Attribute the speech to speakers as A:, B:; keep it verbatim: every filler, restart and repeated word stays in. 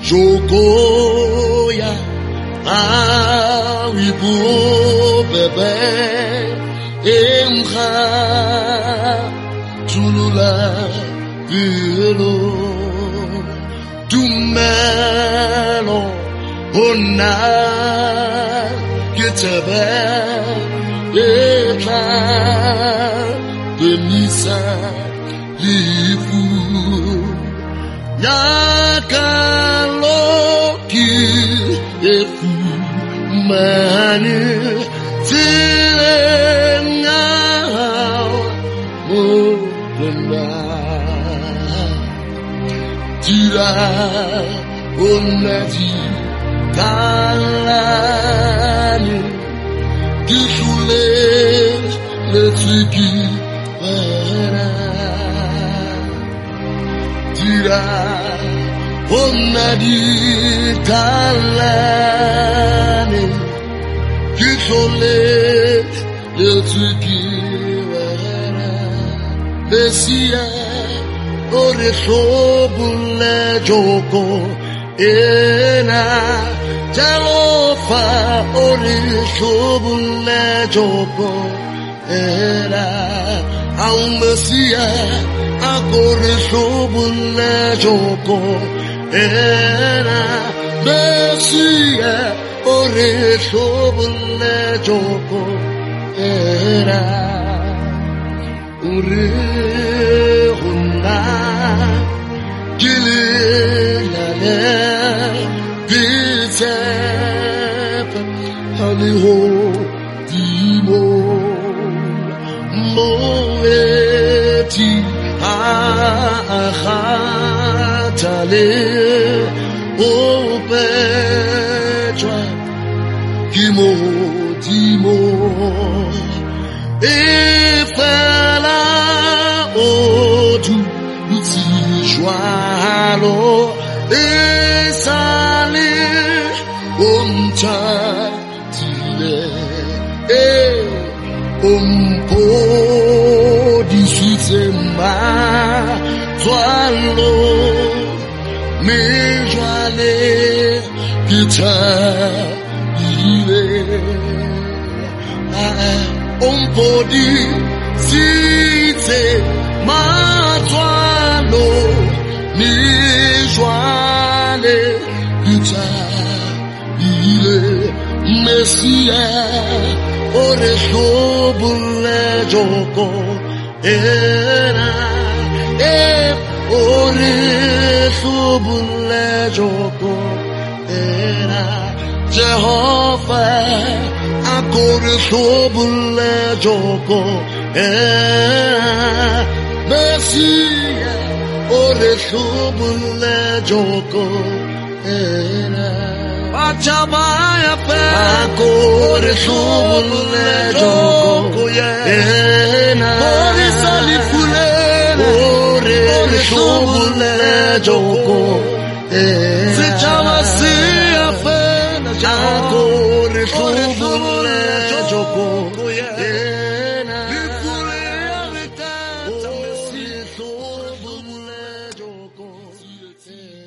A: Jokoya awibu bebe emha tulula bilo dumelo ona kitebe eta demisa lifu Yakaloki efu mani tilenga mudena tira onati talani kisule letiki para tira onadi talani kisole letiki para Mesia ore sobule joko ena jalofa ore sobule joko ena au Mesia akore sobule joko ena Mesia ore sobule joko ena ore hunda Gililale Bitep Haliho Dimo Moeti Ahatale Opetra Gimo Dimo Ifela Odu Joalo esale onta tile e umpo disitema joalo me joale kita ile umpo disitema joalo ni joale kita ile Mesia ore sobule joko era e ore sobule joko era Jehovah akore sobule joko era Mesia ore sobule joko era Pachamaya pe akore sobule joko ena ore salifule ore sobule joko ena se chama se fe akore sobule joko ena lifule alita se sobule joko